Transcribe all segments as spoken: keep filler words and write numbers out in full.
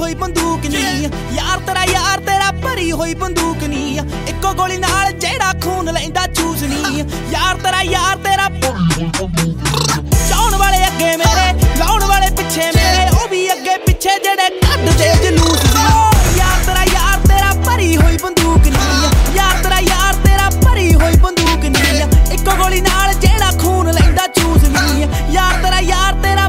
ਹੋਈ ਬੰਦੂਕ ਨੀ ਯਾਰ ਤੇਰਾ ਯਾਰ ਤੇਰਾ ਭਰੀ ਹੋਈ ਬੰਦੂਕ ਨੀ ਇੱਕੋ ਗੋਲੀ ਨਾਲ ਜਿਹੜਾ ਖੂਨ ਲੈਂਦਾ ਚੂਸ ਨੀ ਯਾਰ ਤੇਰਾ ਯਾਰ ਤੇਰਾ ਚਾਉਣ ਵਾਲੇ ਅੱਗੇ ਮੇਰੇ ਲਾਉਣ ਵਾਲੇ ਪਿੱਛੇ ਮੇਰੇ ਉਹ ਵੀ ਅੱਗੇ ਪਿੱਛੇ ਜਿਹੜੇ ਕੱਢਦੇ ਜਲੂਸ ਨੀ ਯਾਰ ਤੇਰਾ ਯਾਰ ਤੇਰਾ ਭਰੀ ਹੋਈ ਬੰਦੂਕ ਨੀ ਯਾਰ ਤੇਰਾ ਯਾਰ ਤੇਰਾ ਭਰੀ ਹੋਈ ਬੰਦੂਕ ਨੀ ਇੱਕੋ ਗੋਲੀ ਨਾਲ ਜਿਹੜਾ ਖੂਨ ਲੈਂਦਾ ਚੂਸ ਨੀ ਯਾਰ ਤੇਰਾ ਯਾਰ ਤੇਰਾ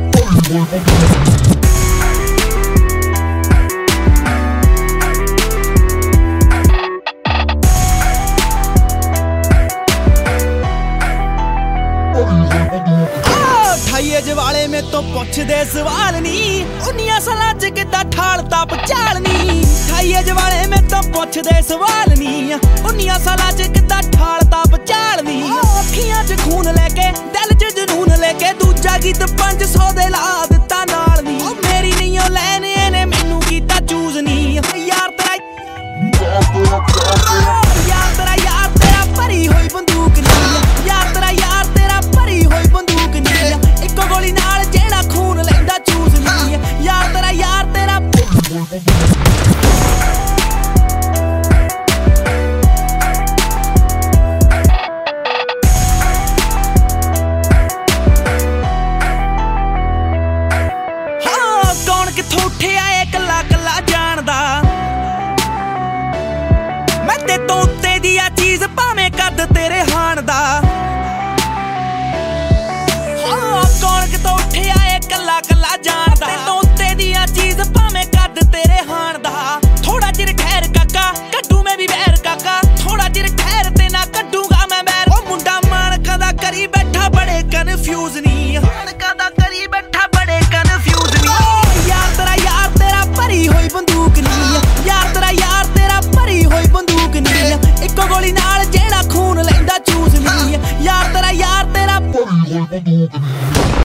ਅਠਾਈ ਵਾਲੇ ਮੇਰੇ ਤੋਂ ਪੁੱਛਦੇ ਸਵਾਲ ਨੀ ਉਨੀਆਂ ਸਾਲਾਂ ਚ ਕਿੱਦਾਂ ਠਾਲਤਾ ਪਚਾਲ ਨੀ ਅਠਾਈ ਵਾਲੇ ਮੇਰੇ ਤੋਂ ਪੁੱਛਦੇ ਸਵਾਲ ਨੀ ਉਨੀਆਂ ਸਾਲਾਂ ਚ ਕਿੱਦਾਂ ਠਾਲਤਾ ਪਚਾਲ ਨੀ ਅੱਖੀਆਂ ਚ ਖੂਨ ਲੈ ਕੇ ਦਿਲ ਚ ਜਨੂਨ ਲੈ ਕੇ ਦੂਜਾ ਗੀਤ ਪੰਜ ਸੌ ਦੇ ਲਾ ਦਿੱਤਾ ਨਾਲ ਨੀ ਮੇਰੀ ਨਹੀਂ ਉਹ ਲੈਣ ਇਹਨੇ ਮੈਨੂੰ ਕੀਤਾ ਚੂਜ਼ ਨੀ ਯਾਰ ਤੇਰਾ ਯਾਰ ਤੇਰਾ ਯਾਰ ਤੇਰਾ ਭਰੀ ਹੋਈ ਬੰਦੂਕ ਨੀ ਯਾਰ ਤੇਰਾ ਯਾਰ ਤੇਰਾ ਭਰੀ ਹੋਈ ਬੰਦੂਕ ਨੀ ਇੱਕੋ ਗੋਲੀ ਨਾਲ ਜਿਹੜਾ ਖੂਨ ਲੈਂਦਾ ਚੂਸ ਨੀ ਯਾਰ ਤੇਰਾ ਯਾਰ ਤੇਰਾ ਹਾਂ ਕੌਣ ਕਿੱਥੋਂ ਉੱਠਿਆ ਏ ਕੱਲਾ ਕੱਲਾ ਜਾਣਦਾ ਮੈਂ ਤੇ ਤੋਂ ਉੱਤੇ ਦੀ ਆ ਚੀਜ਼ ਭਾਵੇਂ ਕੱਦ ਤੇਰੇ ਹਾਣ ਦਾ ਹਾਂ ਕੌਣ ਕਿਤੋਂ ਉੱਠਿਆ ਏ ਕੱਲਾ ਕੱਲਾ ਜਾਣਦਾ ਤੇ ਤੋਂ ਉੱਤੇ ਦੀ ਆ ਚੀਜ਼ ਭਾਵੇਂ ਕੱਦ ਤੇਰੇ ਹਾਣ ਦਾ ਥੋੜਾ ਚਿਰ ਠਹਿਰ ਕਾਕਾ ਕੱਢੂ ਮੈਂ ਵੀ ਵੈਰ ਕਾਕਾ ਥੋੜਾ ਚਿਰ ਠਹਿਰ ਤੇ ਨਾ ਕੱਢੂਗਾ ਮੈਂ ਵੈਰ ਉਹ ਮੁੰਡਾ ਮਾਨਕਾਂ ਦਾ ਕਰੀ ਬੈਠਾ ਬੜੇ ਕਨਫਿਊਜ਼ ਨੀ